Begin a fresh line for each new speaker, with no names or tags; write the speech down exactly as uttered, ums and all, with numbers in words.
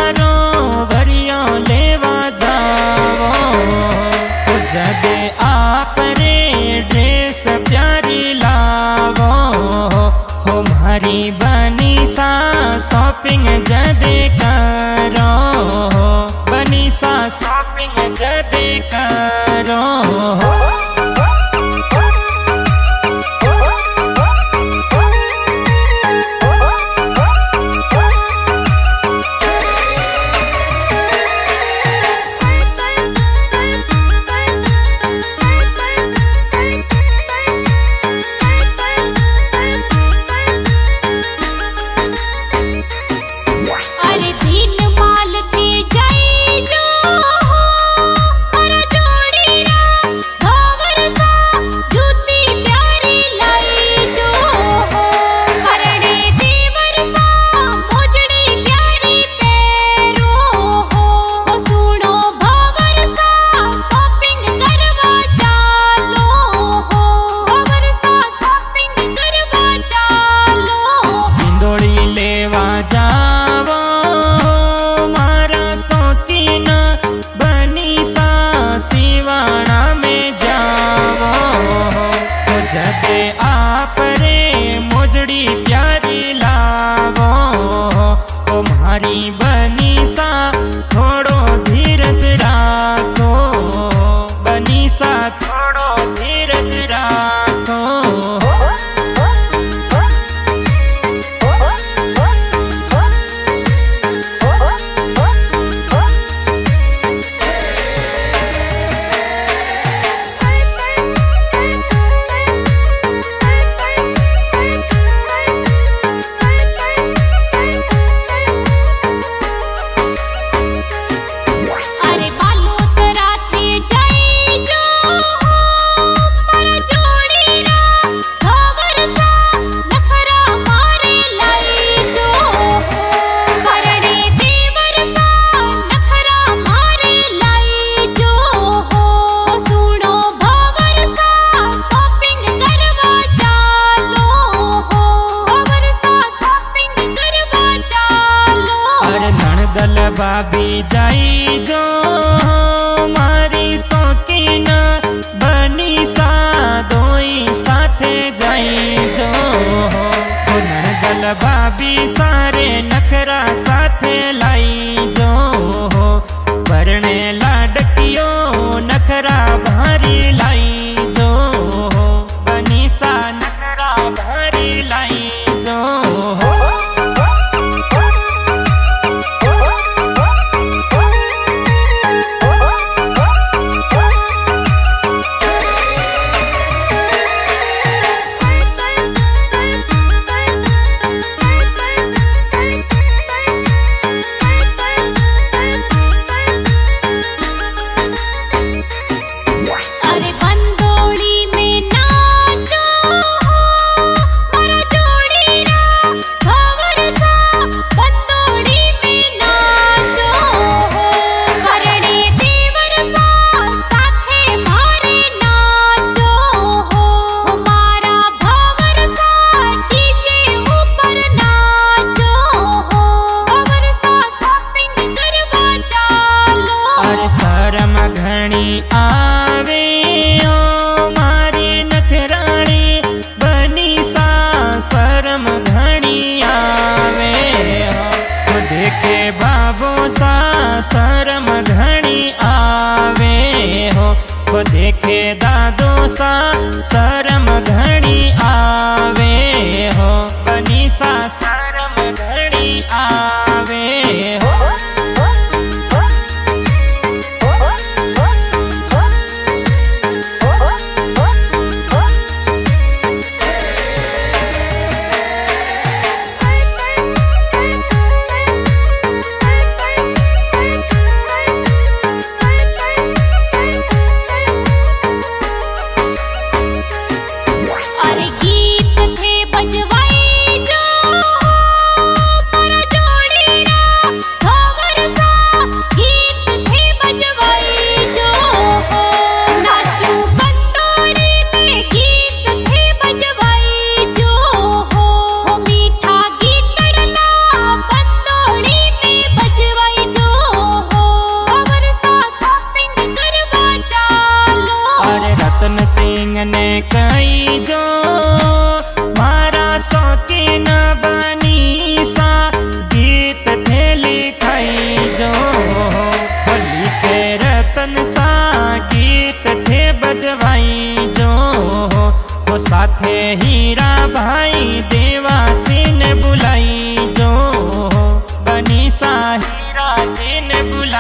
मारो भरियो लेवा जावो। जदे आप रे ड्रेस प्यारी लावो हो मारी बनीसा शॉपिंग जदे करो। बनीसा शॉपिंग जदे करो। जदे आप रे मोजड़ी प्यारी लावो ओ मारी बनीसा थोड़ो धीरज राखो। बनीसा थोड़ो धीरज राखो। दल भाभी जाई जो मारी शौकीन बनीसा दोई साथे जाई जो। दल भाभी सारे नखरा साथे लाई जो। परणे लाडकियो नखरा भारी लाई जो। बनीसा नखरा भारी लाई जो। शरम घणी आवे ओ मारी नखराणी बनीसा शरम घणी आवे हो। देखे बाबो सा शरम घणी आवे हो। देखे दादो सा शरम घणी आवे हो। बनीसा शरम घणी आवे हो। आई जो मारा शौकीन बनी सा गीत थे लिखाई जो होली के रतन सा गीत थे बजवाई जो वो साथे हीरा भाई देवासी ने बुलाई जो बनी सा हीरा जी ने बुलाई।